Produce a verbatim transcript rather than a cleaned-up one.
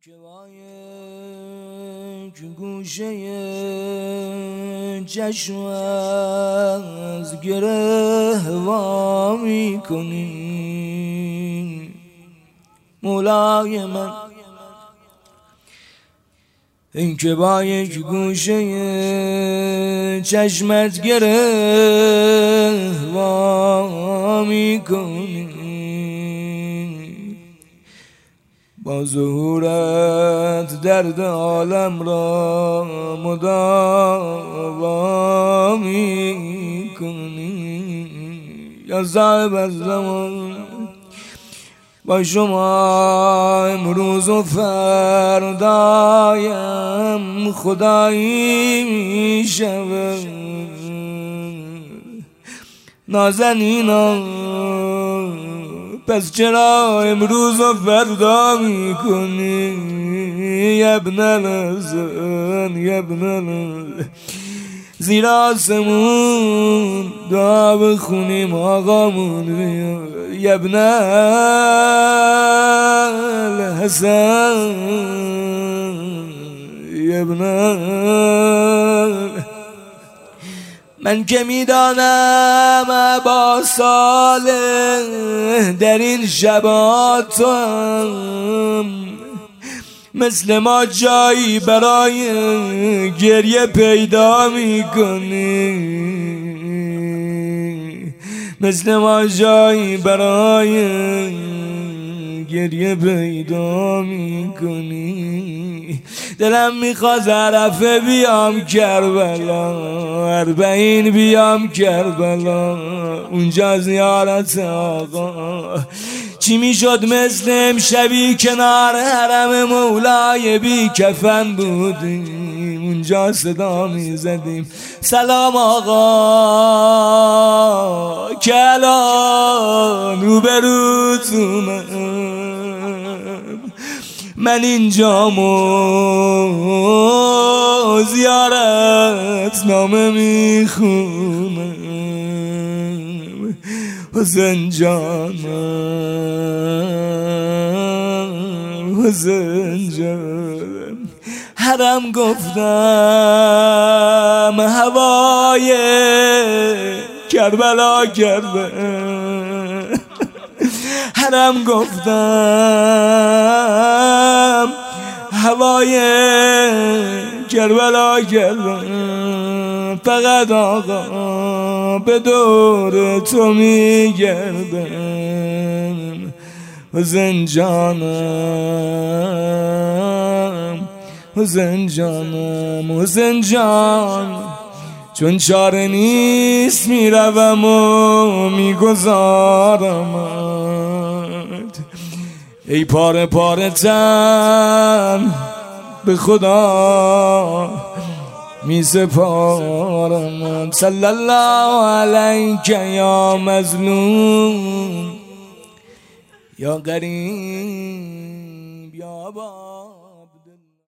که با یک گوشه چشم از گره وا میکنی مولای من، این که با یک گوشه چشمت گره وا میکنی، با ظهورت درد عالم را مداوا میکنی. یا صاحب الزمان، با شما امروز و فردایم خدایی می شود. نازنینا پس چرا امروز و فردا می کنی؟ ابن الحسن ابن الحسن، زیر آسمون دعا بخونیم آقامون بیاد. ابن الحسن ابن الحسن، من که میدانم با صالح در این شبات تو هم مثل ما جایی برای گریه پیدا میکنی، مثل ما جایی برای گریه پیدا میکنی. دلم میخواد عرفه بیام کربلا، اربعین بیام کربلا، اونجا زیارت آقا. چی میشد مثل امشبی کنار حرم مولای بی کفن بودیم، اونجا صدا میزدیم سلام آقا کلان روبروتونم، من اینجامو زیارت نامه میخونم. حسین جانم حسین جانم، حرم گفتم هوای کربلا کردم، حرم گفتم هوای کربلا کردم، فقط آقا به دور تو میگردم. حسین جانم حسین جانم حسین جان، چون چاره نیست میروم و میگذارمت، ای پاره پاره تن به خدا می سپارم. صلی الله علیک یا مظلوم یا غریب یا با